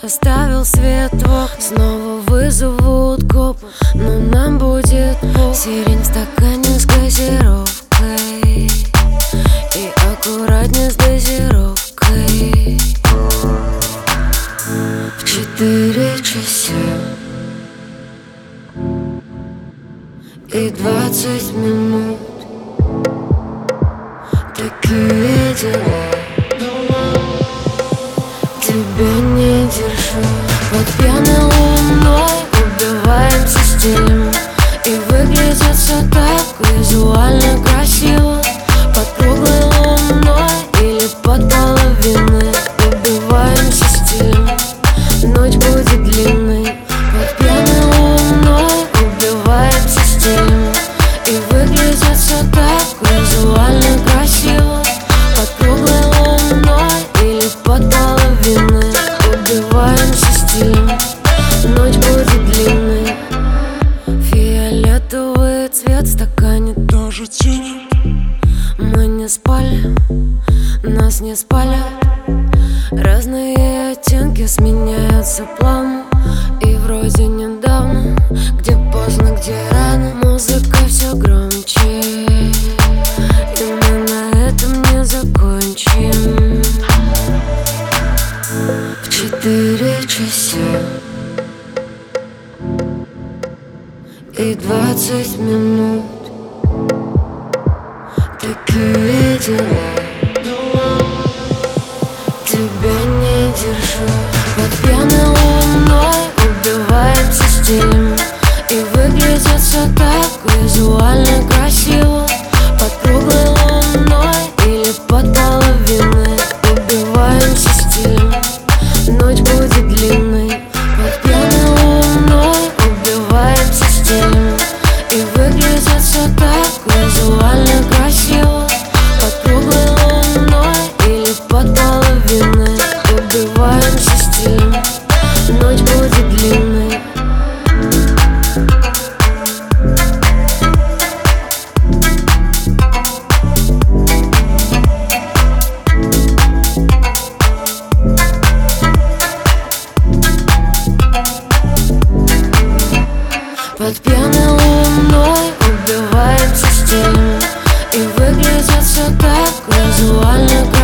Поставил свет в окна, снова вызовут коп, но нам будет пол. Сирень в стакане с газировкой и аккуратнее с дозировкой. В 4 часа и 20 минут. Такие дела, тебя не держу. Под пьяной луной убиваемся стилем, и выглядит все так визуально красиво. Под круглой луной или под половиной убиваемся стилем, ночь будет длинной. Под пьяной луной убиваемся стилем, и выглядит все так визуально красиво. Под круглой луной или под половиной убиваемся стилем, ночь будет длинной. Фиолетовый цвет в стакане тоже тени. Мы не спали, нас не спалят. Разные оттенки сменяются плавно, и вроде недавно, где поздно, где рано. Музыка все громче, и мы на этом не закончим. В 4 часа и 20 минут. Такие дела, тебя не держу. Под пьяной луной убиваемся стилем, и выглядит все так визуально красиво. Под круглой луной или под половиной убиваемся стилем, ночь будет длинной. Под пьяной луной убиваемся стилем, и выглядит все так визуально красиво. Под круглой луной или под половиной убиваемся стилем, ночь будет длинной. Под пьяной луной убиваемся стилем, и выглядит все так визуально